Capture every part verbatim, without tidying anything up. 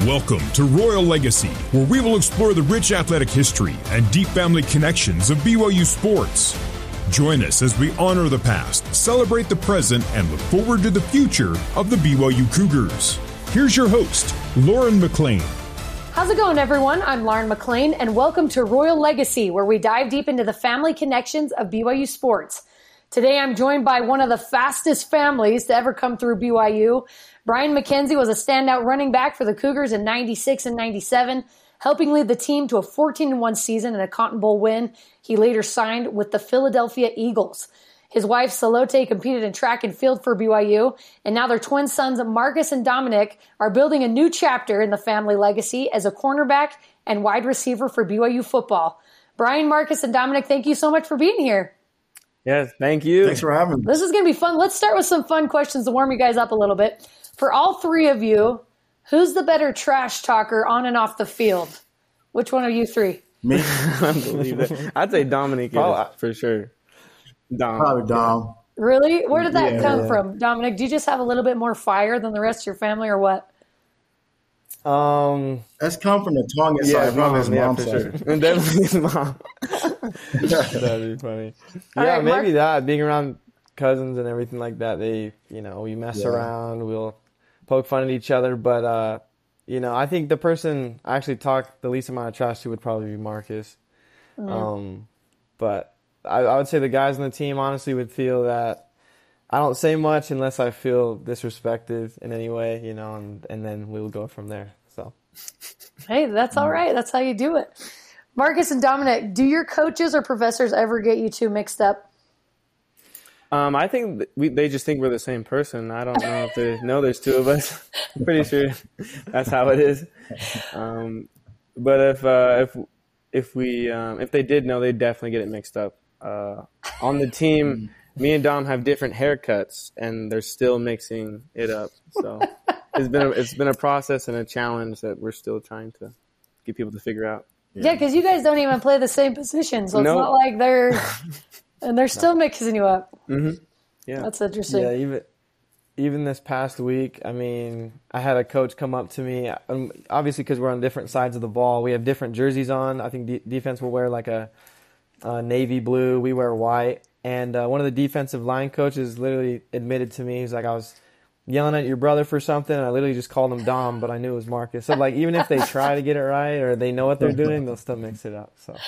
Welcome to Royal Legacy, where we will explore the rich athletic history and deep family connections of B Y U sports. Join us as we honor the past, celebrate the present, and look forward to the future of the B Y U Cougars. Here's your host, Lauren McLean. How's it going, everyone? I'm Lauren McLean, and welcome to Royal Legacy, where we dive deep into the family connections of B Y U sports. Today, I'm joined by one of the fastest families to ever come through B Y U. Brian McKenzie was a standout running back for the Cougars in ninety-six and ninety-seven, helping lead the team to a fourteen and one season and a Cotton Bowl win. He later signed with the Philadelphia Eagles. His wife, Salote, competed in track and field for B Y U, and now their twin sons, Marcus and Dominic, are building a new chapter in the family legacy as a cornerback and wide receiver for B Y U football. Brian, Marcus, and Dominic, thank you so much for being here. Yes, thank you. Thanks for having me. This is going to be fun. Let's start with some fun questions to warm you guys up a little bit. For all three of you, who's the better trash talker on and off the field? Which one are you three? Me. I believe that. I'd say Dominic is, for sure. Dom. Probably Dom. Really? Where did that Yeah, come yeah. from? Dominic, do you just have a little bit more fire than the rest of your family or what? Um, That's come from the Tongan yeah, side, from his mom, yeah, mom for side. sure. And definitely his mom. That'd be funny. All yeah, right, maybe Mark- that. Being around cousins and everything like that, they, you know, we mess Yeah. around, we'll poke fun at each other. But, uh, you know, I think the person I actually talk the least amount of trash to would probably be Marcus. Mm. Um, but I, I would say the guys on the team honestly would feel that I don't say much unless I feel disrespected in any way, you know, and, and then we'll go from there. So, Hey, that's all right. That's how you do it. Marcus and Dominic, do your coaches or professors ever get you two mixed up? um, I think th- we they just think we're the same person. I don't know if they know there's two of us. I'm pretty sure that's how it is. Um, but if uh, if if we um, if they did know, they'd definitely get it mixed up. Uh, on the team, me and Dom have different haircuts, and they're still mixing it up. So it's been a, it's been a process and a challenge that we're still trying to get people to figure out. Yeah, because you guys don't even play the same position, so it's No. not like they're and they're still mixing you up. Mm-hmm. Yeah, That's interesting. yeah. Even even this past week, I mean, I had a coach come up to me. Um, obviously, because we're on different sides of the ball, we have different jerseys on. I think de- defense will wear like a, a navy blue. We wear white. And uh, one of the defensive line coaches literally admitted to me, he's like, I was yelling at your brother for something, and I literally just called him Dom, but I knew it was Marcus. So, like, even if they try to get it right or they know what they're doing, they'll still mix it up. So,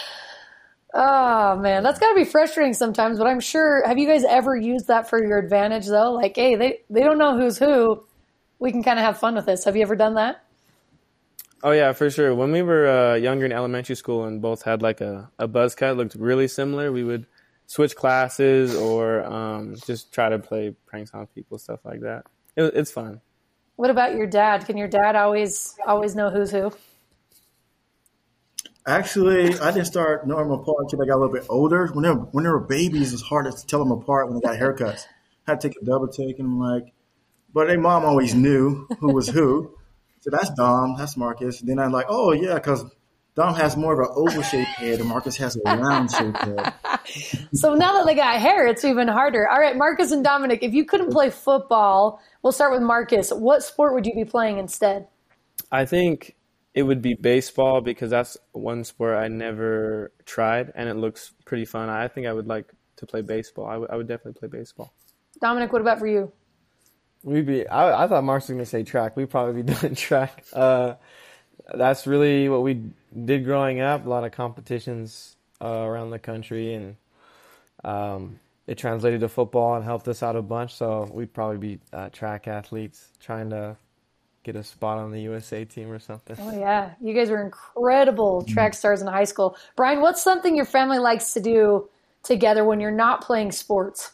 Oh, man, that's got to be frustrating sometimes, but I'm sure, have you guys ever used that for your advantage, though? Like, hey, they, they don't know who's who. We can kind of have fun with this. Have you ever done that? oh, yeah, for sure. When we were uh, younger in elementary school and both had, like, a, a buzz cut, looked really similar, we would switch classes or um, just try to play pranks on people, stuff like that. It, it's fun. What about your dad? Can your dad always always know who's who? Actually, I didn't start knowing them apart until I got a little bit older. When they were, when they were babies, it's hard to tell them apart when they got haircuts. I had to take a double take, and I'm like, but their mom always knew who was who. So that's Dom, that's Marcus. Then I'm like, oh, yeah, because Dom has more of an oval-shaped head, and Marcus has a round-shaped head. So now that they got hair, it's even harder. All right, Marcus and Dominic, if you couldn't play football, we'll start with Marcus. What sport would you be playing instead? I think it would be baseball because that's one sport I never tried, and it looks pretty fun. I think I would like to play baseball. I, w- I would definitely play baseball. Dominic, what about for you? We'd be. I, I thought Mark's was going to say track. We'd probably be doing track. Uh, that's really what we did growing up. A lot of competitions uh, around the country, and um, it translated to football and helped us out a bunch. So we'd probably be uh, track athletes trying to get a spot on the U S A team or something. Oh, yeah. You guys were incredible track stars in high school. Brian, what's something your family likes to do together when you're not playing sports?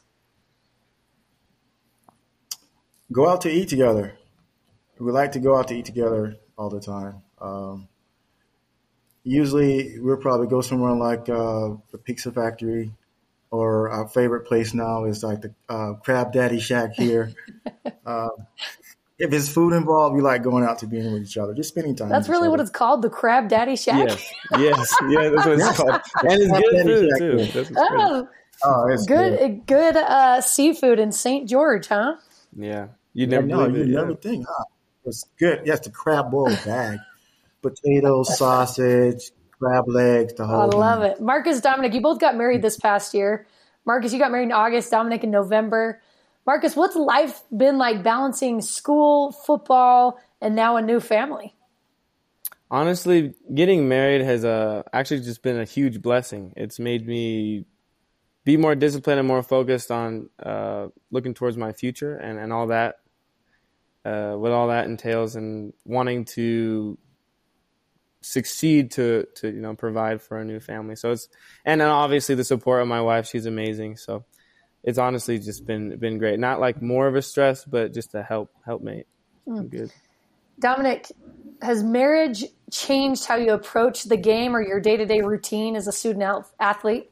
Go out to eat together. We like to go out to eat together all the time. Um, usually, we'll probably go somewhere like uh, the Pizza Factory, or our favorite place now is like the uh, Crab Daddy Shack here. uh, if there's food involved, we like going out to being with each other, just spending time. That's with each really what other. it's called, the Crab Daddy Shack? Yes, yes, yeah. That's what it's called, and it's Crab good Daddy food Shack, too. yeah. That's what's great. Oh, Oh, it's good. good, good uh, seafood in Saint George, huh? Yeah, you Yeah, never no, believe you it. never Yeah. think, huh? was good. Yes, the crab boil bag, potatoes, sausage, crab legs, the I whole love thing. it. Marcus, Dominic, you both got married this past year. Marcus, you got married in August, Dominic in November. Marcus, what's life been like balancing school, football, and now a new family? Honestly, getting married has uh, actually just been a huge blessing. It's made me be more disciplined and more focused on uh, looking towards my future and, and all that, uh, what all that entails, and wanting to succeed to, to you know provide for a new family. So it's and then obviously the support of my wife. She's amazing. So it's honestly just been been great. Not like more of a stress, but just a help helpmate. Mm. Good. Dominic, has marriage changed how you approach the game or your day-to-day routine as a student athlete?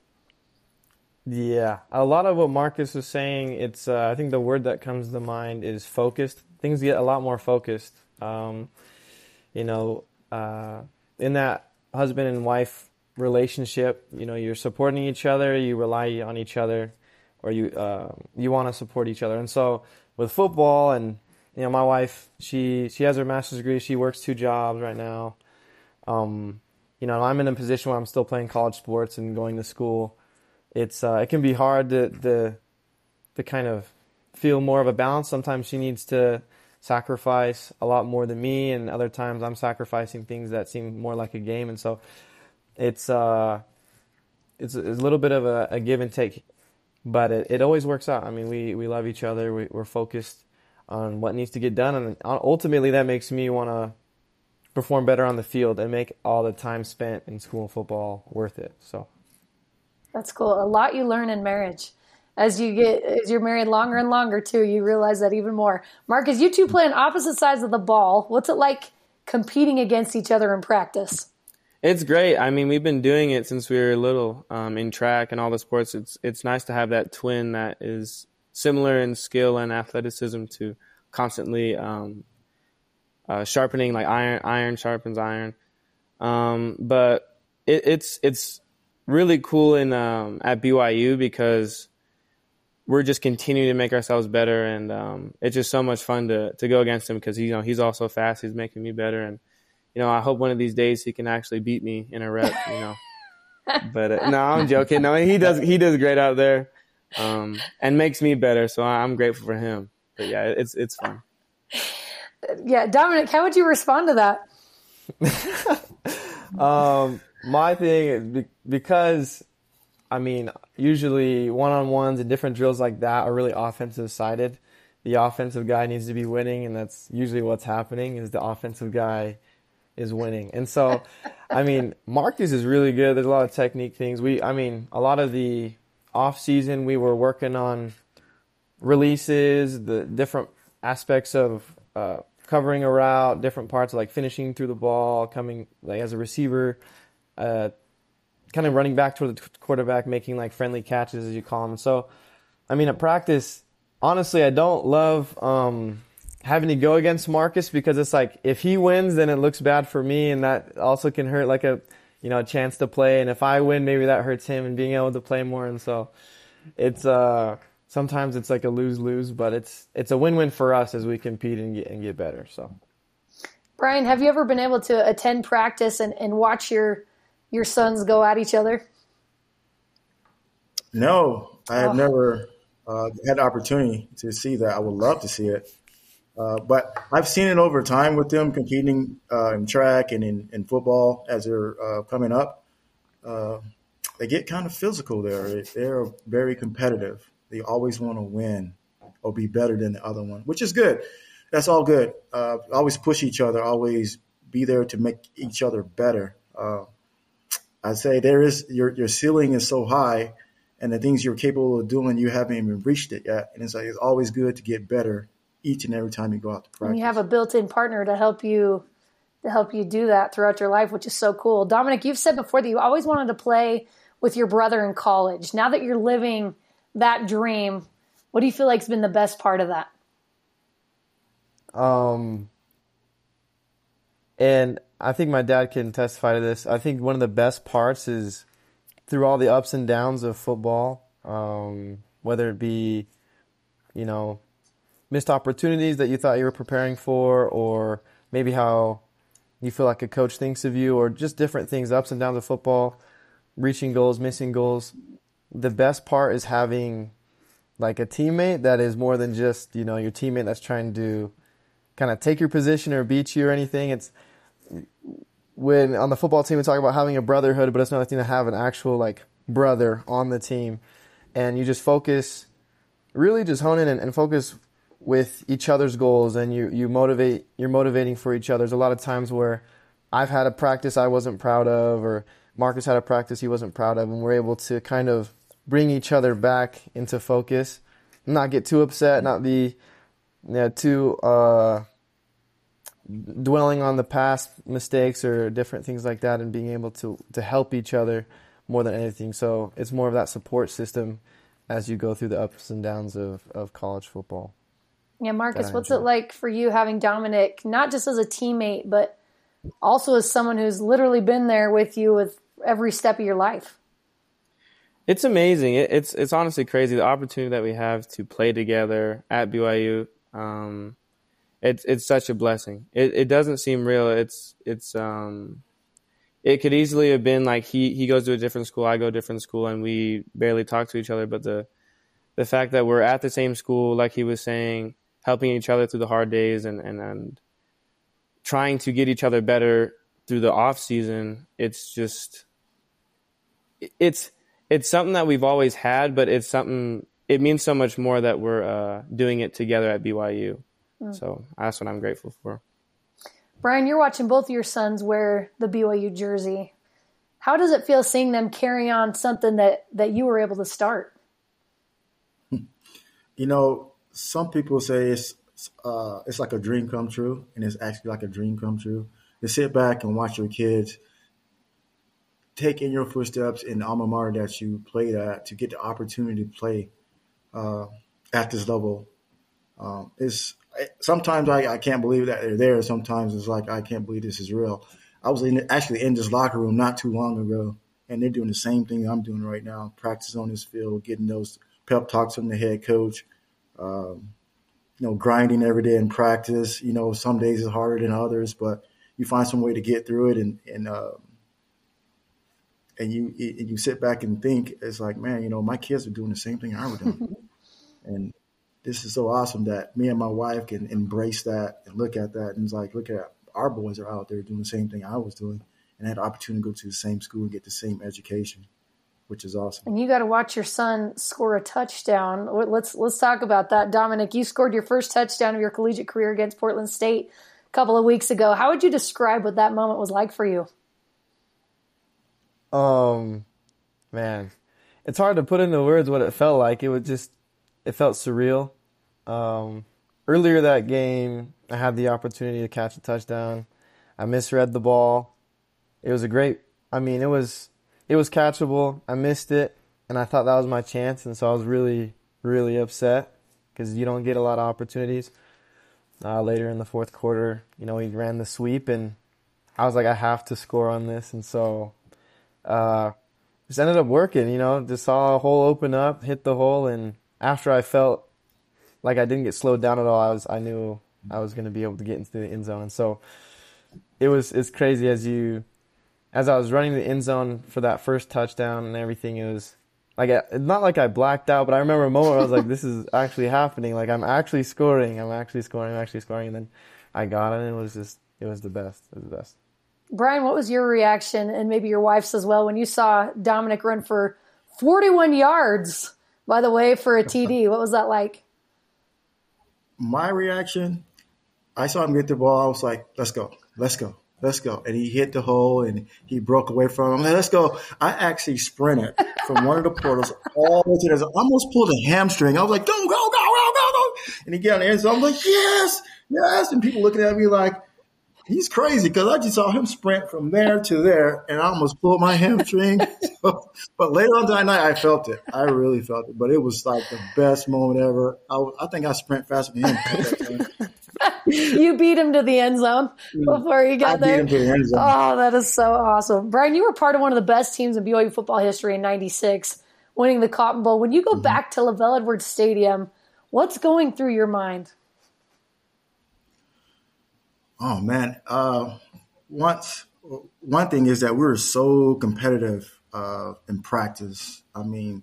Yeah, a lot of what Marcus was saying, it's uh, I think the word that comes to mind is focused. Things get a lot more focused. Um, you know, uh, in that husband and wife relationship, you know, you're supporting each other, you rely on each other, or you uh, you want to support each other. And so with football, and you know, my wife, she she has her master's degree, she works two jobs right now. Um, you know, I'm in a position where I'm still playing college sports and going to school. It's uh, it can be hard to, to to kind of feel more of a balance. Sometimes she needs to sacrifice a lot more than me, and other times I'm sacrificing things that seem more like a game. And so it's uh it's, it's a little bit of a, a give and take, but it, it always works out. I mean, we, we love each other. We, we're focused on what needs to get done, and ultimately that makes me want to perform better on the field and make all the time spent in school and football worth it. So. That's cool. A lot you learn in marriage. As you get, as you're married longer and longer too, you realize that even more. Marcus, you two play on opposite sides of the ball. What's it like competing against each other in practice? It's great. I mean, we've been doing it since we were little um, in track and all the sports. It's it's nice to have that twin that is similar in skill and athleticism to constantly um, uh, sharpening, like iron. Iron sharpens iron. Um, but it, it's it's. really cool in um, at B Y U because we're just continuing to make ourselves better, and um, it's just so much fun to to go against him because you know he's also fast. He's making me better, and you know I hope one of these days he can actually beat me in a rep. You know, but uh, no, I'm joking. No, he does he does great out there, um, and makes me better. So I'm grateful for him. But yeah, it's it's fun. Yeah, Dominic, how would you respond to that? um. My thing is because, I mean, usually one-on-ones and different drills like that are really offensive-sided. The offensive guy needs to be winning, and that's usually what's happening is the offensive guy is winning. And so, I mean, Marcus is really good. There's a lot of technique things. We, I mean, a lot of the off-season we were working on releases, the different aspects of uh, covering a route, different parts like finishing through the ball, coming like as a receiver. Uh, kind of running back toward the quarterback, making like friendly catches, as you call them. So, I mean, at practice, honestly, I don't love um, having to go against Marcus because it's like if he wins, then it looks bad for me, and that also can hurt like a you know a chance to play. And if I win, maybe that hurts him and being able to play more. And so, it's uh, sometimes it's like a lose lose, but it's it's a win win for us as we compete and get and get better. So, Brian, have you ever been able to attend practice and, and watch your your sons go at each other? No, I have Oh. never uh, had the opportunity to see that. I would love to see it. Uh, but I've seen it over time with them competing uh, in track and in, in football as they're uh, coming up. Uh, they get kind of physical there. They're very competitive. They always want to win or be better than the other one, which is good. That's all good. Uh, always push each other, always be there to make each other better. Uh, I say there is your your ceiling is so high, and the things you're capable of doing, you haven't even reached it yet. And it's like it's always good to get better each and every time you go out to practice. And you have a built-in partner to help you to help you do that throughout your life, which is so cool. Dominic, you've said before that you always wanted to play with your brother in college. Now that you're living that dream, what do you feel like has been the best part of that? Um, and I think my dad can testify to this. I think one of the best parts is through all the ups and downs of football, um, whether it be, you know, missed opportunities that you thought you were preparing for, or maybe how you feel like a coach thinks of you, or just different things, ups and downs of football, reaching goals, missing goals. The best part is having like a teammate that is more than just, you know, your teammate that's trying to kind of take your position or beat you or anything. It's when on the football team we talk about having a brotherhood, but it's another thing to have an actual like brother on the team, and you just focus, really just hone in and, and focus with each other's goals, and you, you motivate, you're motivating for each other. There's a lot of times where I've had a practice I wasn't proud of, or Marcus had a practice he wasn't proud of, and we're able to kind of bring each other back into focus, not get too upset, not be you know, too uh, dwelling on the past mistakes or different things like that, and being able to, to help each other more than anything. So it's more of that support system as you go through the ups and downs of, of college football. Yeah, Marcus, what's it like for you having Dominic, not just as a teammate, but also as someone who's literally been there with you with every step of your life? It's amazing. It, it's it's honestly crazy, the opportunity that we have to play together at B Y U. Um, it's it's such a blessing. It it doesn't seem real. It's it's um, it could easily have been like he he goes to a different school, I go to a different school, and we barely talk to each other. But the the fact that we're at the same school, like he was saying, helping each other through the hard days, and and, and trying to get each other better through the off season, it's just it's. It's something that we've always had, but it's something, it means so much more that we're uh, doing it together at B Y U. Mm. So that's what I'm grateful for. Brian, you're watching both of your sons wear the B Y U jersey. How does it feel seeing them carry on something that, that you were able to start? You know, some people say it's uh, it's like a dream come true, and it's actually like a dream come true. To sit back and watch your kids take in your footsteps in the alma mater that you played at, to get the opportunity to play uh, at this level. Um, it's sometimes I, I can't believe that they're there. Sometimes it's like, I can't believe this is real. I was in, actually in this locker room not too long ago, and they're doing the same thing I'm doing right now, practice on this field, getting those pep talks from the head coach, um, you know, grinding every day in practice. You know, some days it's harder than others, but you find some way to get through it, and, and uh, And you and you sit back and think, it's like, man, you know, my kids are doing the same thing I was doing. And this is so awesome that me and my wife can embrace that and look at that. And it's like, look at our boys are out there doing the same thing I was doing, and had the opportunity to go to the same school and get the same education, which is awesome. And you got to watch your son score a touchdown. Let's let's talk about that. Dominic, you scored your first touchdown of your collegiate career against Portland State a couple of weeks ago. How would you describe what that moment was like for you? Um, man, it's hard to put into words what it felt like. It was just, it felt surreal. Um, earlier that game, I had the opportunity to catch a touchdown. I misread the ball. It was a great, I mean, it was, it was catchable. I missed it, and I thought that was my chance. And so I was really, really upset, because you don't get a lot of opportunities. Uh, later in the fourth quarter, you know, he ran the sweep, and I was like, I have to score on this. And so, Uh, just ended up working, you know, just saw a hole open up, hit the hole, and after I felt like I didn't get slowed down at all, I was, I knew I was going to be able to get into the end zone. And so it was, it's crazy as you, as I was running the end zone for that first touchdown and everything, it was like, it's not like I blacked out, but I remember a moment where I was like, this is actually happening. Like, I'm actually scoring, I'm actually scoring, I'm actually scoring. And then I got it, and it was just, it was the best. It was the best. Brian, what was your reaction, and maybe your wife's as well, when you saw Dominic run for forty-one yards, by the way, for a T D? What was that like? My reaction, I saw him get the ball. I was like, let's go, let's go, let's go. And he hit the hole, and he broke away from him. Like, let's go. I actually sprinted from one of the portals all the way to the – I almost pulled a hamstring. I was like, go, go, go, go, go, go. And he got on the end zone. I'm like, yes, yes. And people looking at me like, he's crazy, because I just saw him sprint from there to there, and I almost pulled my hamstring. So, but later on that night, I felt it. I really felt it. But it was like the best moment ever. I, I think I sprint faster than him at that time. You beat him to the end zone before he got I there. beat him to the end zone. Oh, that is so awesome. Brian, you were part of one of the best teams in B Y U football history in ninety-six, winning the Cotton Bowl. When you go mm-hmm. back to LaVell Edwards Stadium, What's going through your mind? Oh man, uh, once one thing is that we were so competitive uh, in practice. I mean,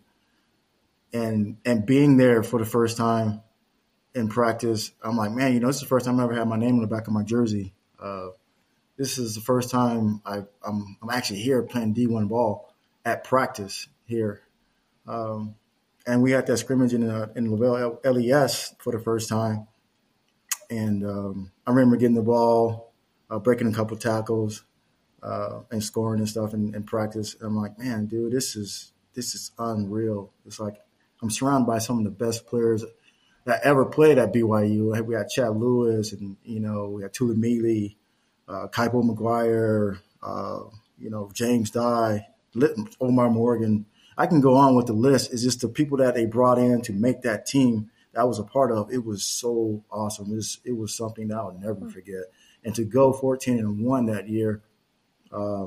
and and being there for the first time in practice, I'm like, man, you know, this is the first time I ever had my name on the back of my jersey. Uh, this is the first time I, I'm I'm actually here playing D one ball at practice here. Um, and we had that scrimmage in uh, in Lavelle L E S for the first time. And um, I remember getting the ball, uh, breaking a couple tackles, uh, and scoring and stuff in, in practice. And I'm like, man, dude, this is this is unreal. It's like I'm surrounded by some of the best players that ever played at B Y U. We had Chad Lewis, and you know, we had Tula Mealy, uh, Kaipo McGuire, uh, you know, James Dye, Omar Morgan. I can go on with the list. It's just the people that they brought in to make that team that I was a part of. It was so awesome. It was, it was something that I'll never forget. And to go fourteen and one that year, uh,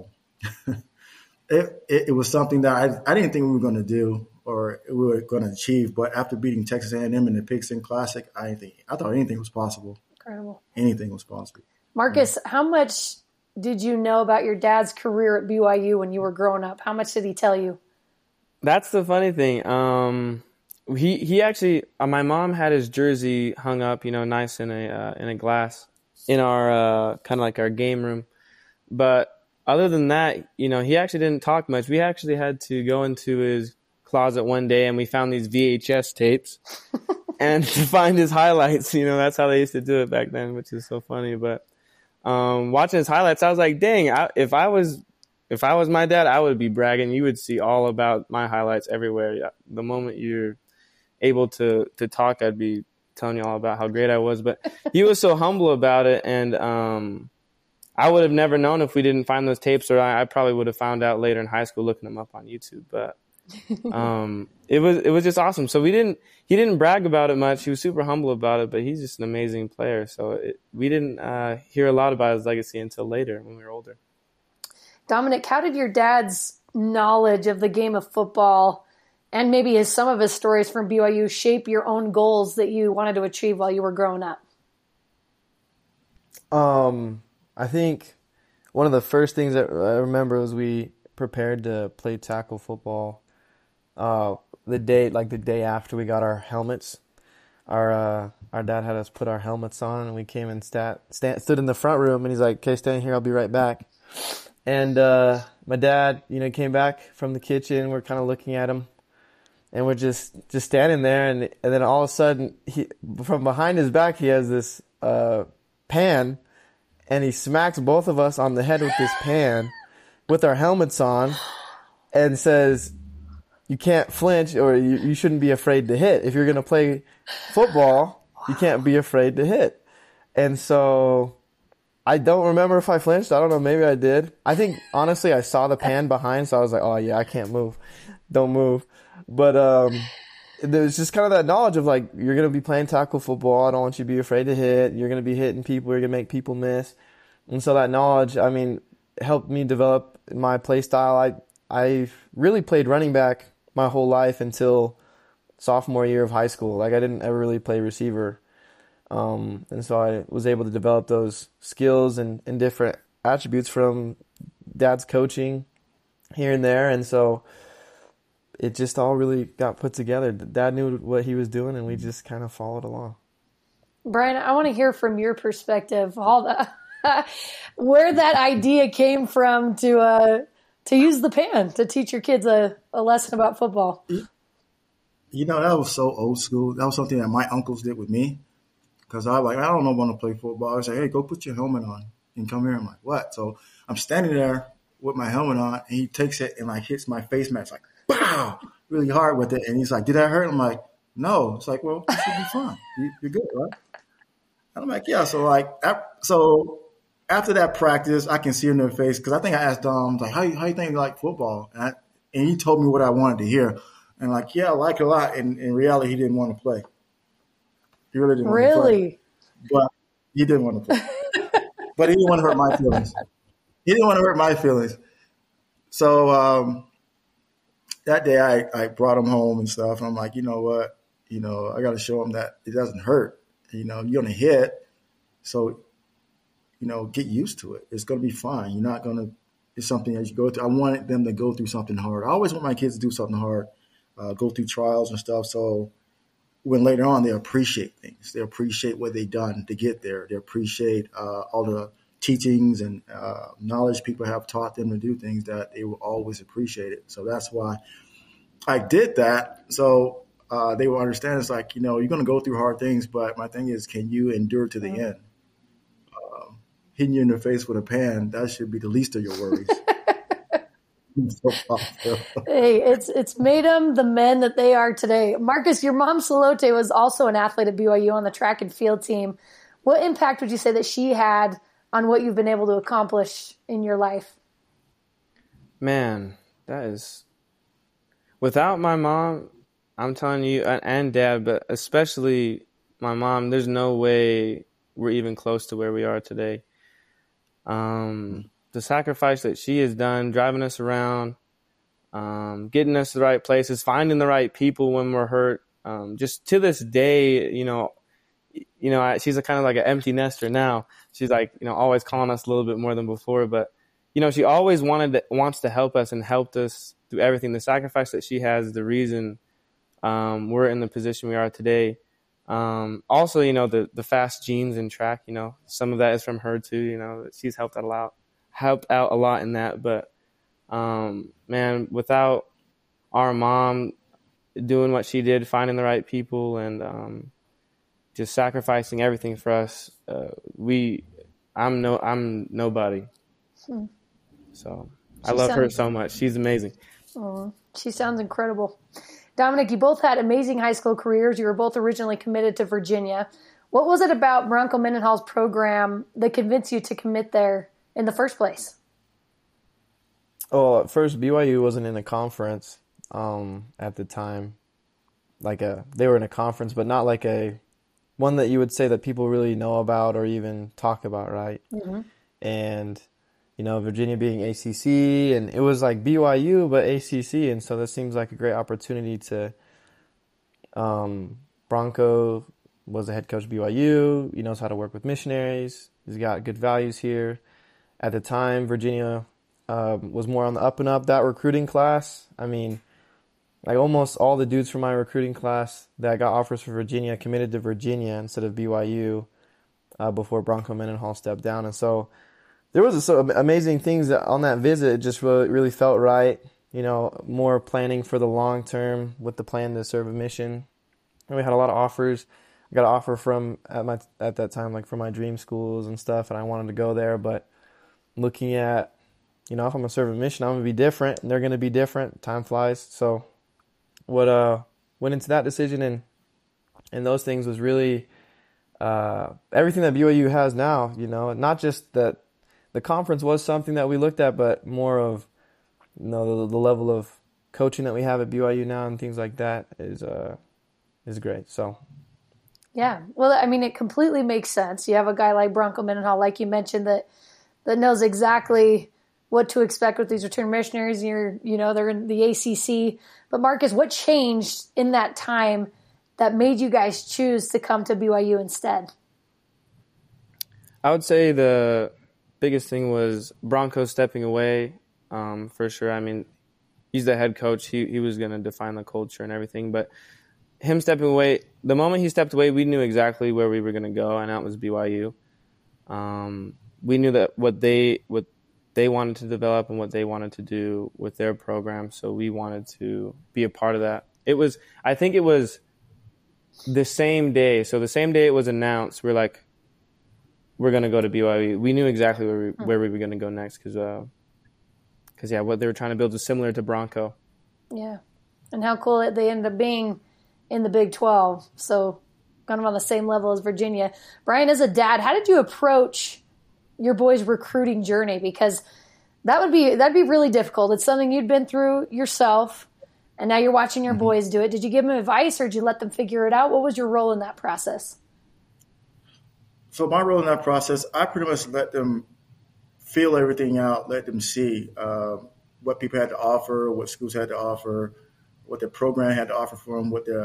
it, it, it was something that I, I didn't think we were going to do or we were going to achieve. But after beating Texas A and M in the Pigskin Classic, I didn't think, I thought anything was possible. Incredible. Anything was possible. Marcus, yeah. How much did you know about your dad's career at B Y U when you were growing up? How much did he tell you? That's the funny thing. Um, he he actually, uh, my mom had his jersey hung up, you know, nice in a uh, in a glass in our uh, kind of like our game room. But other than that, you know, he actually didn't talk much. We actually had to go into his closet one day and we found these V H S tapes and to find his highlights. You know, that's how they used to do it back then, which is so funny. But um, watching his highlights, I was like, dang, I, if I was if I was my dad, I would be bragging. You would see all about my highlights everywhere. The moment you're able to to talk, I'd be telling you all about how great I was. But he was so humble about it, and um, I would have never known if we didn't find those tapes, or I, I probably would have found out later in high school looking them up on YouTube. But um, it was it was just awesome. So we didn't he didn't brag about it much. He was super humble about it, but he's just an amazing player. So it, we didn't uh, hear a lot about his legacy until later when we were older. Dominic, how did your dad's knowledge of the game of football and maybe his, some of his stories from B Y U shape your own goals that you wanted to achieve while you were growing up? Um, I think one of the first things that I remember was we prepared to play tackle football. Uh, the day, like the day after we got our helmets, our uh, our dad had us put our helmets on, and we came and stat, stand, stood in the front room, and he's like, "Okay, stand here. I'll be right back." And uh, my dad, you know, came back from the kitchen. We're kind of looking at him, and we're just, just standing there. And, and then all of a sudden, he, from behind his back, he has this uh, pan, and he smacks both of us on the head with this pan with our helmets on and says, "You can't flinch, or you, you shouldn't be afraid to hit. If you're going to play football, you can't be afraid to hit." And so I don't remember if I flinched. I don't know. Maybe I did. I think, honestly, I saw the pan behind, so I was like, oh, yeah, I can't move. Don't move. But um, there's just kind of that knowledge of, like, you're going to be playing tackle football. I don't want you to be afraid to hit. You're going to be hitting people. You're going to make people miss. And so that knowledge, I mean, helped me develop my play style. I I really played running back my whole life until sophomore year of high school. Like, I didn't ever really play receiver. Um, and so I was able to develop those skills and, and different attributes from dad's coaching here and there. And so it just all really got put together. Dad knew what he was doing, and we just kind of followed along. Brian, I want to hear from your perspective, all the, where that idea came from to uh, to use the pan to teach your kids a, a lesson about football. You know, that was so old school. That was something that my uncles did with me. Because I like, I don't know want to play football. I say, hey, go put your helmet on and come here. I'm like, what? So I'm standing there with my helmet on, and he takes it and like hits my face mask like, pow, really hard with it. And he's like, did that hurt? I'm like, no. It's like, well, you should be fine. You, you're good, right? And I'm like, yeah. So like, so after that practice, I can see in their face, because I think I asked Dom, like, how you, how you think you like football? And, I, and he told me what I wanted to hear. And like, yeah, I like it a lot. And in reality, he didn't want to play. He really didn't want really? to play. But he didn't want to play. But he didn't want to hurt my feelings. He didn't want to hurt my feelings. So um, that day I, I brought him home and stuff. And I'm like, you know what? You know, I got to show them that it doesn't hurt. You know, you're going to hit. So, you know, get used to it. It's going to be fine. You're not going to, it's something as you go through. I wanted them to go through something hard. I always want my kids to do something hard, uh, go through trials and stuff. So when later on they appreciate things, they appreciate what they've done to get there. They appreciate uh, all the teachings and uh, knowledge people have taught them to do things that they will always appreciate it. So that's why I did that. So uh, they will understand it's like, you know, you're going to go through hard things, but my thing is, can you endure to the mm-hmm. end? Uh, hitting you in the face with a pan, that should be the least of your worries. Hey, it's it's made them the men that they are today. Marcus, your mom, Salote, was also an athlete at B Y U on the track and field team. What impact would you say that she had on what you've been able to accomplish in your life? Man, that is... Without my mom, I'm telling you, and dad, but especially my mom, there's no way we're even close to where we are today. Um... The sacrifice that she has done, driving us around, um, getting us to the right places, finding the right people when we're hurt. Um, just to this day, you know, you know, I, she's a kind of like an empty nester now. She's like, you know, always calling us a little bit more than before, but you know, she always wanted to, wants to help us and helped us through everything. The sacrifice that she has is the reason um, we're in the position we are today. Um, also, you know, the the fast genes in track. You know, some of that is from her too. You know, she's helped out a lot. helped out a lot in that, but um, man, without our mom doing what she did, finding the right people and um, just sacrificing everything for us, uh, we, I'm no, I'm nobody. Hmm. So she I love sounds, her so much. She's amazing. Oh, she sounds incredible. Dominic, you both had amazing high school careers. You were both originally committed to Virginia. What was it about Bronco Mendenhall's program that convinced you to commit there in the first place? Oh, at first B Y U wasn't in a conference um, at the time. Like a, they were in a conference, but not like a one that you would say that people really know about or even talk about, right? Mm-hmm. And you know, Virginia being A C C, and it was like B Y U but A C C, and so this seems like a great opportunity to. Um, Bronco was the head coach of B Y U. He knows how to work with missionaries. He's got good values here. At the time, Virginia um, was more on the up and up. That recruiting class, I mean, like almost all the dudes from my recruiting class that got offers for Virginia committed to Virginia instead of B Y U uh, before Bronco Mendenhall stepped down. And so there was some amazing things that on that visit. It just really, really felt right. You know, more planning for the long term with the plan to serve a mission. And we had a lot of offers. I got an offer from at my at that time, like from my dream schools and stuff, and I wanted to go there, but looking at, you know, if I'm going to serve a mission, I'm going to be different, and they're going to be different. Time flies. So what uh, went into that decision and and those things was really uh, everything that B Y U has now, you know, not just that the conference was something that we looked at, but more of, you know, the, the level of coaching that we have at B Y U now and things like that is uh, is great. So. Yeah. Well, I mean, it completely makes sense. You have a guy like Bronco Mendenhall, like you mentioned, that that knows exactly what to expect with these return missionaries. You're, you know, they're in the A C C. But Marcus, what changed in that time that made you guys choose to come to B Y U instead? I would say the biggest thing was Bronco stepping away, um, for sure. I mean, he's the head coach. He he was going to define the culture and everything. But him stepping away, the moment he stepped away, we knew exactly where we were going to go, and that was B Y U. Um, we knew that what they what they wanted to develop and what they wanted to do with their program, so we wanted to be a part of that. It was, I think it was the same day. So the same day it was announced, we're like, we're going to go to B Y U. We knew exactly where we, where we were going to go next because, uh, cause, yeah, what they were trying to build was similar to Bronco. Yeah. And how cool that they ended up being in the Big twelve. So kind of on the same level as Virginia. Brian, as a dad, how did you approach your boys' recruiting journey? Because that would be, that'd be really difficult. It's something you'd been through yourself, and now you're watching your mm-hmm. boys do it. Did you give them advice, or did you let them figure it out? What was your role in that process? So my role in that process, I pretty much let them feel everything out, let them see uh, what people had to offer, what schools had to offer, what their program had to offer for them, what their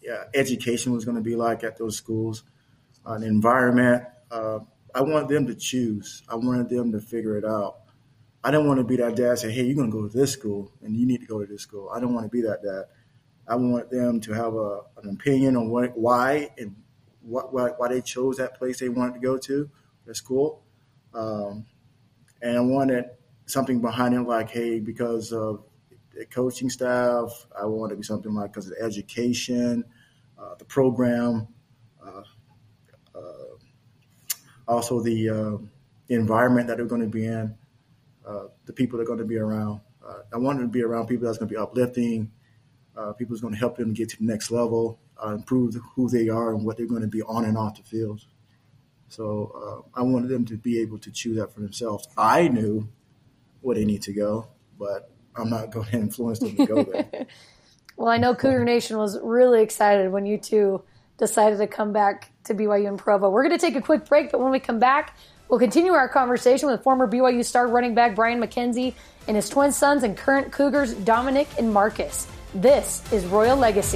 uh, education was going to be like at those schools, uh, the environment. Uh, I wanted them to choose. I wanted them to figure it out. I didn't want to be that dad say, hey, you're going to go to this school and you need to go to this school. I don't want to be that dad. I want them to have a, an opinion on what, why and what, why, why they chose that place they wanted to go to, the school. Um, and I wanted something behind it like, hey, because of the coaching staff, I want it to be something like because of the education, uh, the program, uh, uh, also the, uh, the environment that they're going to be in. Uh, the people that are going to be around. Uh, I wanted to be around people that's going to be uplifting, uh, people who's going to help them get to the next level, uh, improve who they are and what they're going to be on and off the field. So uh, I wanted them to be able to choose that for themselves. I knew where they need to go, but I'm not going to influence them to go there. Well, I know Cougar Nation was really excited when you two decided to come back to B Y U in Provo. We're going to take a quick break, but when we come back, we'll continue our conversation with former B Y U star running back Brian McKenzie and his twin sons and current Cougars Dominic and Marcus. This is Royal Legacy.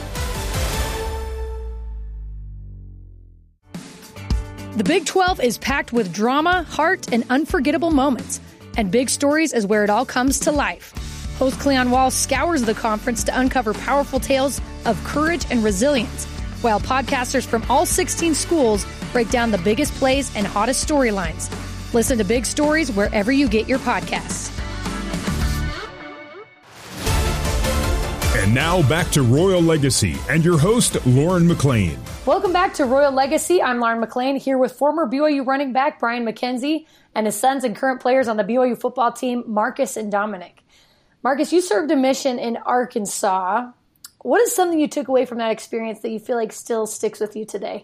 The Big twelve is packed with drama, heart, and unforgettable moments. And Big Stories is where it all comes to life. Host Cleon Wall scours the conference to uncover powerful tales of courage and resilience, while podcasters from all sixteen schools break down the biggest plays and hottest storylines. Listen to Big Stories wherever you get your podcasts. And now back to Royal Legacy and your host, Lauren McLean. Welcome back to Royal Legacy. I'm Lauren McLean here with former B Y U running back Brian McKenzie and his sons and current players on the B Y U football team, Marcus and Dominic. Marcus, you served a mission in Arkansas. What is something you took away from that experience that you feel like still sticks with you today?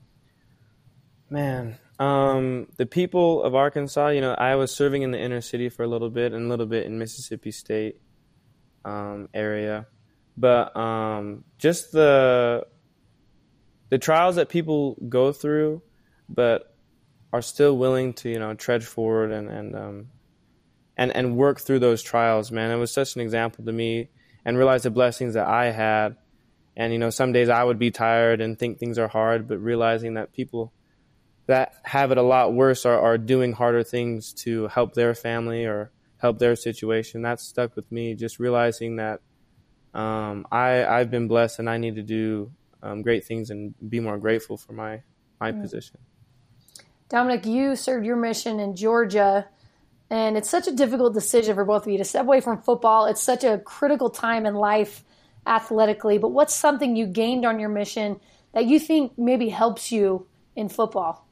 Man, um, the people of Arkansas, you know, I was serving in the inner city for a little bit and a little bit in Mississippi State um, area. But um, just the the trials that people go through, but are still willing to, you know, trudge forward and and um, and and work through those trials, man. It was such an example to me, and realize the blessings that I had. And, you know, some days I would be tired and think things are hard, but realizing that people that have it a lot worse are, are doing harder things to help their family or help their situation. That stuck with me, just realizing that um, I, I've been blessed and I need to do um, great things and be more grateful for my, my mm. position. Dominic, you served your mission in Georgia, and it's such a difficult decision for both of you to step away from football. It's such a critical time in life athletically, but what's something you gained on your mission that you think maybe helps you in football?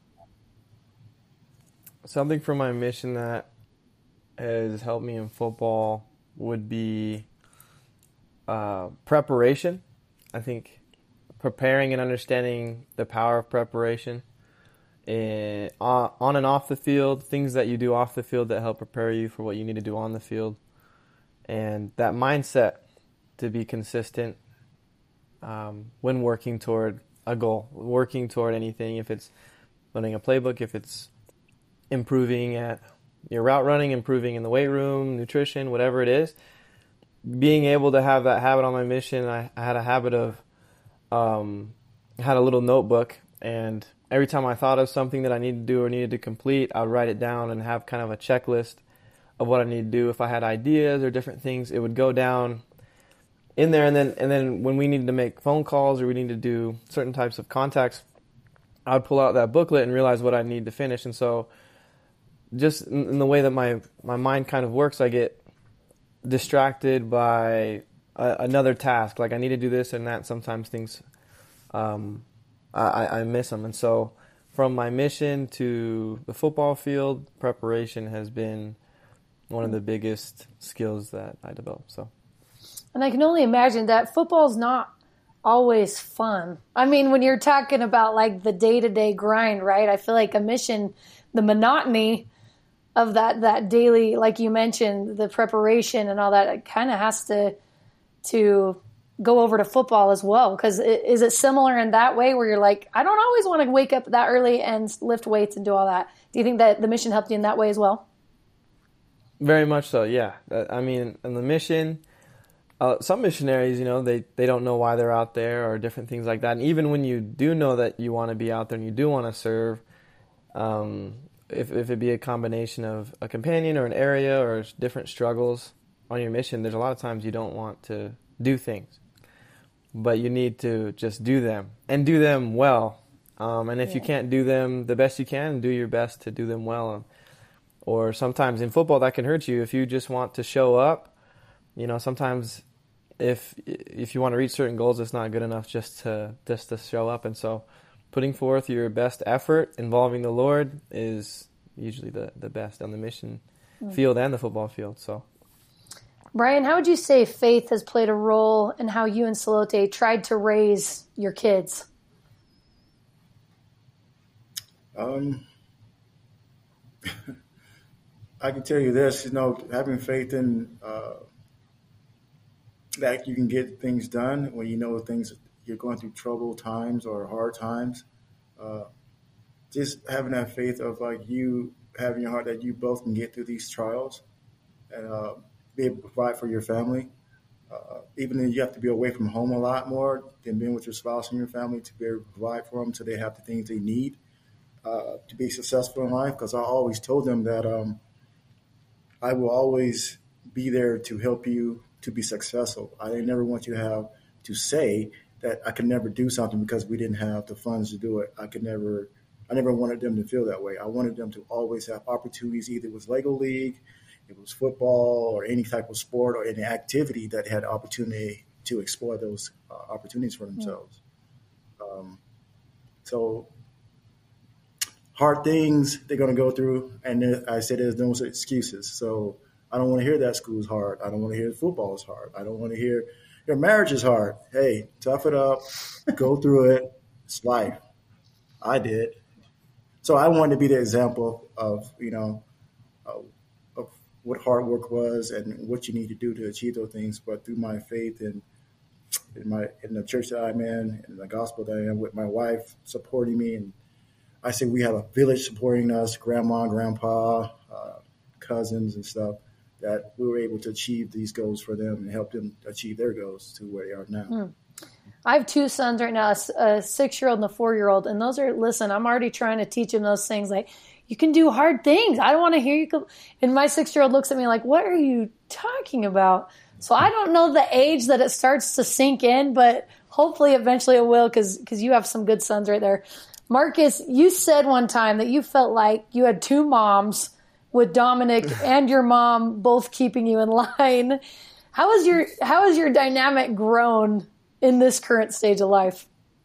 Something from my mission that has helped me in football would be uh, preparation. I think preparing and understanding the power of preparation in, uh, on and off the field, things that you do off the field that help prepare you for what you need to do on the field, and that mindset to be consistent um, when working toward a goal, working toward anything, if it's learning a playbook, if it's improving at your route running, improving in the weight room, nutrition, whatever it is. Being able to have that habit on my mission, I, I had a habit of, um, I had a little notebook, and every time I thought of something that I needed to do or needed to complete, I would write it down and have kind of a checklist of what I need to do. If I had ideas or different things, it would go down in there, and then and then when we needed to make phone calls or we needed to do certain types of contacts, I would pull out that booklet and realize what I need to finish. And so just in the way that my, my mind kind of works, I get distracted by a, another task. Like I need to do this and that. Sometimes things, um, I, I miss them. And so from my mission to the football field, preparation has been one of the biggest skills that I developed. So, and I can only imagine that football's not always fun. I mean, when you're talking about like the day-to-day grind, right? I feel like a mission, the monotony of that that daily, like you mentioned, the preparation and all that, it kind of has to to go over to football as well. Because is it similar in that way where you're like, I don't always want to wake up that early and lift weights and do all that? Do you think that the mission helped you in that way as well? Very much so, yeah. I mean, in the mission, uh, some missionaries, you know, they, they don't know why they're out there or different things like that. And even when you do know that you want to be out there and you do want to serve, um, if, if it be a combination of a companion or an area or different struggles on your mission, there's a lot of times you don't want to do things, but you need to just do them and do them well. Um, and if yeah. you can't do them the best you can, do your best to do them well. Or sometimes in football that can hurt you if you just want to show up. You know, sometimes if if you want to reach certain goals, it's not good enough just to just to show up. And so putting forth your best effort involving the Lord is usually the, the best on the mission mm. field and the football field. So, Brian, how would you say faith has played a role in how you and Salote tried to raise your kids? Um, I can tell you this, you know, having faith in uh, that you can get things done when you know things you're going through troubled times or hard times. Uh, just having that faith of like you having your heart that you both can get through these trials and uh, be able to provide for your family. Uh, even though you have to be away from home a lot more than being with your spouse and your family to be able to provide for them so they have the things they need uh, to be successful in life. Because I always told them that um, I will always be there to help you to be successful. I never want you to have to say that I could never do something because we didn't have the funds to do it. I could never, I never wanted them to feel that way. I wanted them to always have opportunities, either it was Lego League, it was football, or any type of sport or any activity that had opportunity to explore those uh, opportunities for themselves. Mm. Um, so hard things they're going to go through, and I said there's no excuses. So I don't want to hear that school's hard. I don't want to hear football is hard. I don't want to hear your marriage is hard. Hey, tough it up, go through it. It's life. I did. So I wanted to be the example of, you know, uh, of what hard work was and what you need to do to achieve those things. But through my faith in, in my in the church that I'm in, and the gospel that I am, with my wife supporting me, and I say we have a village supporting us, grandma, grandpa, uh, cousins and stuff, that we were able to achieve these goals for them and help them achieve their goals to where they are now. Mm. I have two sons right now, a six-year-old and a four-year-old, and those are, listen, I'm already trying to teach them those things like, you can do hard things. I don't want to hear you. Go. And my six-year-old looks at me like, what are you talking about? So I don't know the age that it starts to sink in, but hopefully eventually it will, because because you have some good sons right there. Marcus, you said one time that you felt like you had two moms, with Dominic and your mom both keeping you in line. How is your how has your dynamic grown in this current stage of life?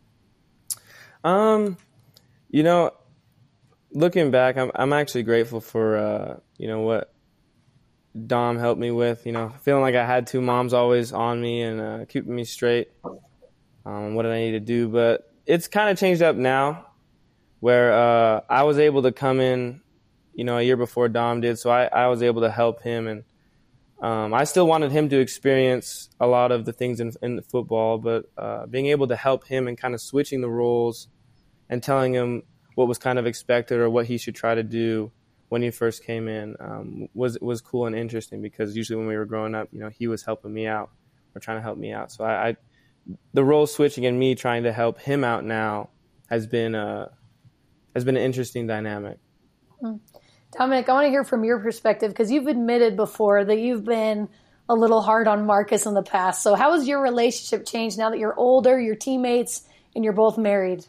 Um, you know, looking back, I'm I'm actually grateful for uh, you know, what Dom helped me with. You know, feeling like I had two moms always on me and uh, keeping me straight. Um, what did I need to do? But it's kind of changed up now, where uh, I was able to come in, you know, a year before Dom did, so I, I was able to help him, and um, I still wanted him to experience a lot of the things in, in football, but uh, being able to help him and kind of switching the roles and telling him what was kind of expected or what he should try to do when he first came in um, was was cool and interesting, because usually when we were growing up, you know, he was helping me out or trying to help me out. So I, I the role switching and me trying to help him out now has been a has been an interesting dynamic. Hmm. Dominic, I want to hear from your perspective, because you've admitted before that you've been a little hard on Marcus in the past. So how has your relationship changed now that you're older, you're teammates, and you're both married?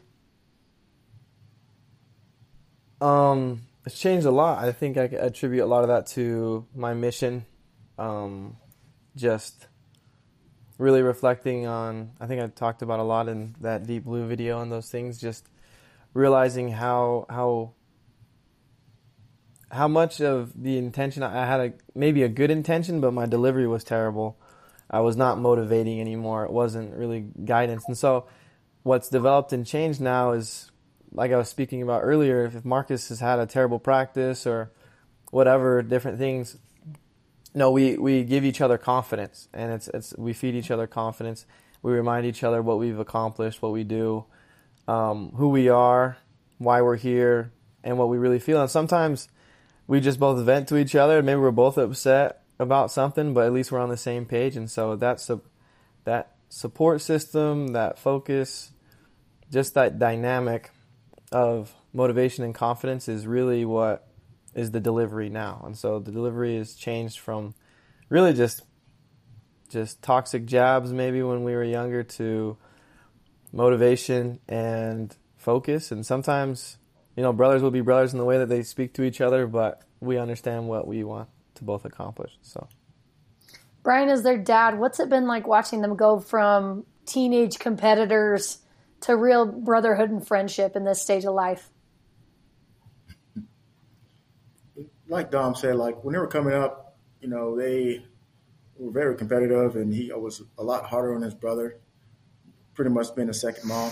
Um, it's changed a lot. I think I attribute a lot of that to my mission. Um, just really reflecting on, I think I talked about a lot in that Deep Blue video and those things, just realizing how how how much of the intention, I had a maybe a good intention, but my delivery was terrible. I was not motivating anymore. It wasn't really guidance. And so what's developed and changed now is, like I was speaking about earlier, if Marcus has had a terrible practice or whatever, different things, no, we, we give each other confidence, and it's it's we feed each other confidence. We remind each other what we've accomplished, what we do, um, who we are, why we're here, and what we really feel. And sometimes we just both vent to each other, and maybe we're both upset, about something, but at least we're on the same page. And so that's a, that support system, that focus, just that dynamic of motivation and confidence is really what is the delivery now. And so the delivery has changed from really just just toxic jabs maybe when we were younger to motivation and focus. And sometimes, you know, brothers will be brothers in the way that they speak to each other, but we understand what we want to both accomplish. So, Brian, as their dad, what's it been like watching them go from teenage competitors to real brotherhood and friendship in this stage of life? Like Dom said, like when they were coming up, you know, they were very competitive, and he was a lot harder on his brother, pretty much being a second mom.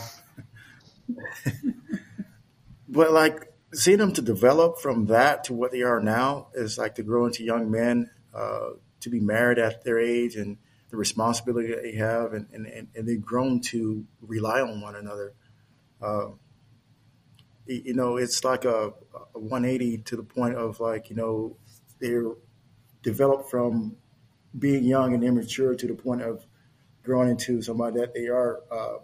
But like seeing them to develop from that to what they are now is like to grow into young men, uh, to be married at their age and the responsibility that they have, and, and, and they've grown to rely on one another. Uh, you know, it's like a, a one eighty to the point of like, you know, they're developed from being young and immature to the point of growing into somebody that they are, uh,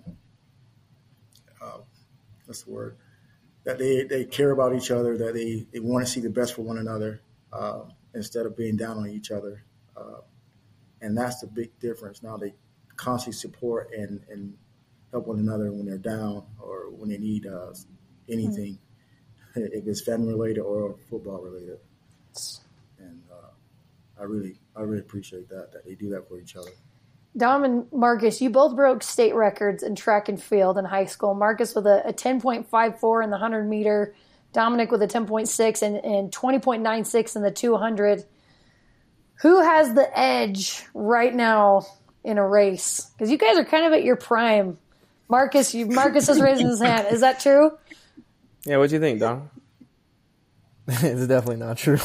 uh, what's the word, that they, they care about each other, that they, they want to see the best for one another, uh, instead of being down on each other. Uh, and that's the big difference. Now they constantly support and, and help one another when they're down or when they need uh, anything, mm-hmm. if it's family related or football related. And uh, I really, I really appreciate that, that they do that for each other. Dom and Marcus, you both broke state records in track and field in high school. Marcus with a, a ten point five four in the one hundred meter, Dominic with a ten point six and, and twenty point nine six in the two hundred. Who has the edge right now in a race? Because you guys are kind of at your prime. Marcus, you, Marcus is raising his hand. Is that true? Yeah, what do you think, Dom? It's definitely not true.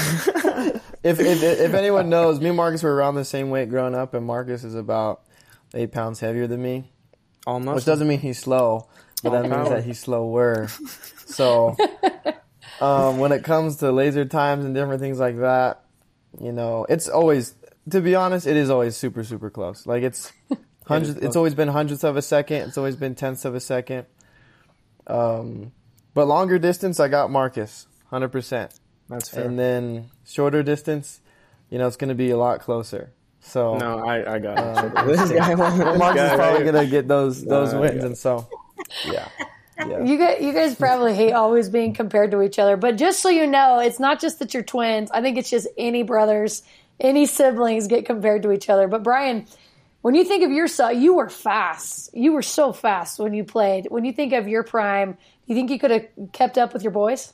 if, if if anyone knows, me and Marcus were around the same weight growing up, and Marcus is about eight pounds heavier than me. Almost. Which doesn't mean he's slow, but that means that he's slower. So um, when it comes to laser times and different things like that, you know, it's always, to be honest, it is always super, super close. Like it's hundreds, it's always been hundredths of a second. It's always been tenths of a second. Um, but longer distance, I got Marcus, one hundred percent. That's fair. And then shorter distance, you know, it's going to be a lot closer. So no, I, I got it. Um, this guy, well, Marcus is probably going to get those those no, wins, and so yeah. Yeah. You guys, you guys probably hate always being compared to each other, but just so you know, it's not just that you're twins. I think it's just any brothers, any siblings get compared to each other. But Brian, when you think of yourself, you were fast. You were so fast when you played. When you think of your prime, do you think you could have kept up with your boys?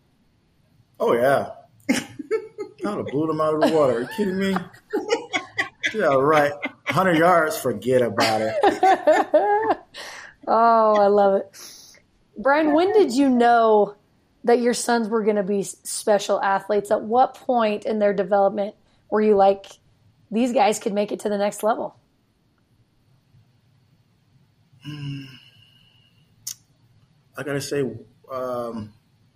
Oh, yeah. I would have blew them out of the water. Are you kidding me? Yeah, right. one hundred yards, forget about it. Oh, I love it. Brian, when did you know that your sons were going to be special athletes? At what point in their development were you like, these guys could make it to the next level? I got to say, um,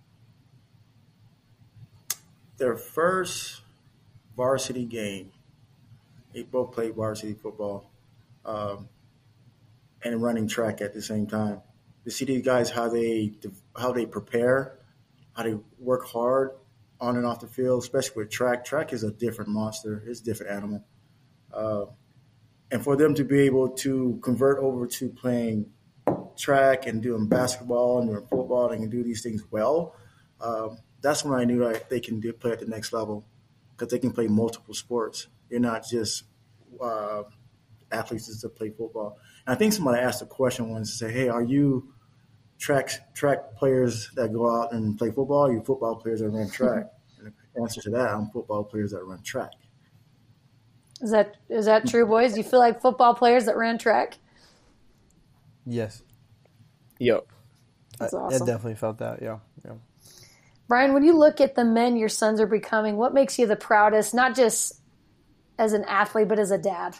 their first varsity game, they both played varsity football, um, and running track at the same time. To see these guys, how they how they prepare, how they work hard on and off the field, especially with track. Track is a different monster. It's a different animal. Uh, and for them to be able to convert over to playing track and doing basketball and doing football, they can do these things well. Um, that's when I knew that they can do, play at the next level, because they can play multiple sports. They're not just uh, athletes just to play football. And I think somebody asked a question once to say, hey, are you track track players that go out and play football, or are you football players that run track? And the answer to that, I'm football players that run track. Is that is that true, boys? Do you feel like football players that ran track? Yes. Yep. That's I, awesome. I definitely felt that, yeah. yeah. Brian, when you look at the men your sons are becoming, what makes you the proudest, not just as an athlete, but as a dad?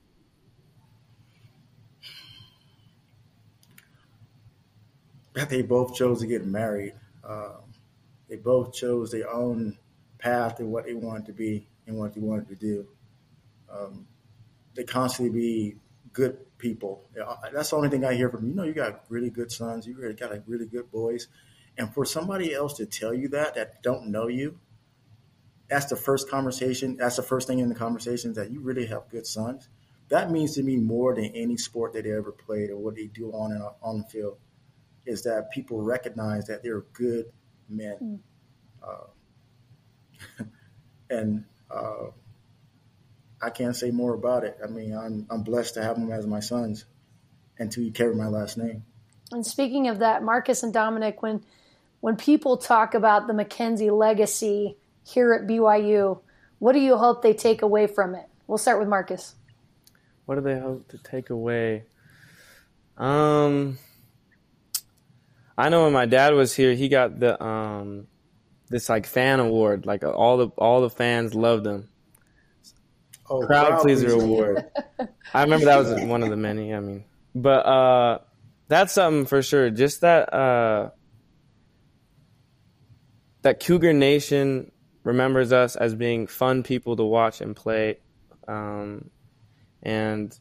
That they both chose to get married. Uh, they both chose their own path and what they wanted to be. in what they wanted to do. Um, they constantly be good people. That's the only thing I hear from them. You know, you got really good sons. You really got like really good boys. And for somebody else to tell you that, that don't know you, that's the first conversation. That's the first thing in the conversation is that you really have good sons. That means to me more than any sport that they ever played or what they do on and on the field is that people recognize that they're good men. Mm. Uh, and uh, I can't say more about it. I mean, I'm I'm blessed to have them as my sons and to carry my last name. And speaking of that, Marcus and Dominic, when when people talk about the McKenzie legacy here at B Y U, what do you hope they take away from it? We'll start with Marcus. What do they hope to take away? Um, I know when my dad was here, he got the um, this like fan award. Like all the all the fans loved him. Oh, crowd, crowd pleaser award. I remember that was one of the many. I mean, but uh, that's something for sure. Just that uh, that Cougar Nation remembers us as being fun people to watch and play, um, and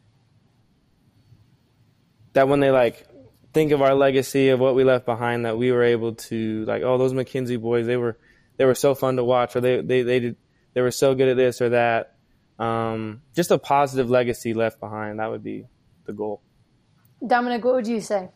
that when they like think of our legacy of what we left behind, that we were able to like, oh, those McKenzie boys, they were they were so fun to watch, or they they they did they were so good at this or that. Um, just a positive legacy left behind. That would be the goal. Dominic, what would you say?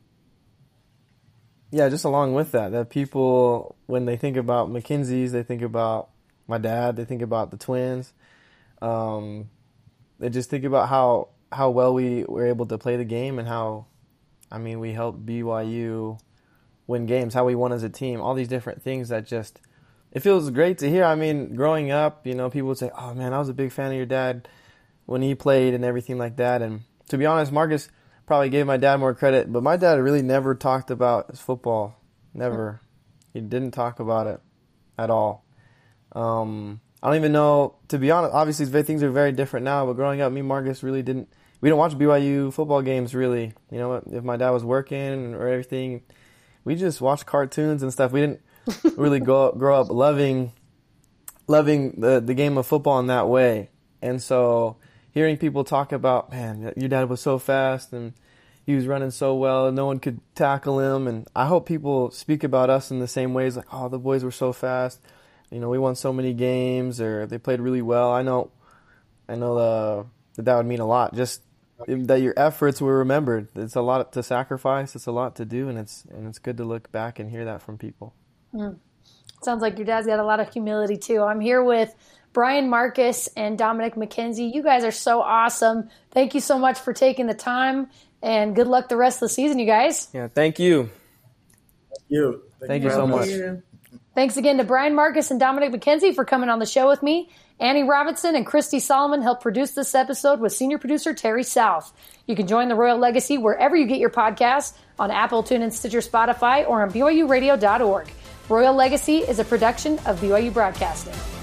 Yeah, just along with that, that people, when they think about McKenzie's, they think about my dad, they think about the twins. Um, they just think about how, how well we were able to play the game and how, I mean, we helped B Y U win games, how we won as a team, all these different things that just, it feels great to hear. I mean, growing up, you know, people would say, oh, man, I was a big fan of your dad when he played and everything like that. And to be honest, Marcus probably gave my dad more credit, but my dad really never talked about his football. Never. He didn't talk about it at all. Um, I don't even know, to be honest, obviously things are very different now, but growing up, me and Marcus really didn't, we didn't watch B Y U football games really. You know, if my dad was working or everything, we just watched cartoons and stuff. We didn't really grow up, grow up loving loving the, the game of football in that way. And so hearing people talk about, man, your dad was so fast and he was running so well and no one could tackle him. And I hope people speak about us in the same ways, like, oh, the boys were so fast. You know, we won so many games, or they played really well. I know I know the, that that would mean a lot. Just that your efforts were remembered. It's a lot to sacrifice. It's a lot to do, and it's and it's good to look back and hear that from people. Mm. Sounds like your dad's got a lot of humility too. I'm here with Brian Marcus and Dominic McKenzie. You guys are so awesome. Thank you so much for taking the time, and good luck the rest of the season, you guys. Yeah, thank you. Thank you. Thank, thank you so much. much. Thanks again to Brian Marcus and Dominic McKenzie for coming on the show with me. Annie Robinson and Christy Solomon helped produce this episode with senior producer Terry South. You can join the Royal Legacy wherever you get your podcasts, on Apple, TuneIn, Stitcher, Spotify, or on B Y U radio dot org. Royal Legacy is a production of B Y U Broadcasting.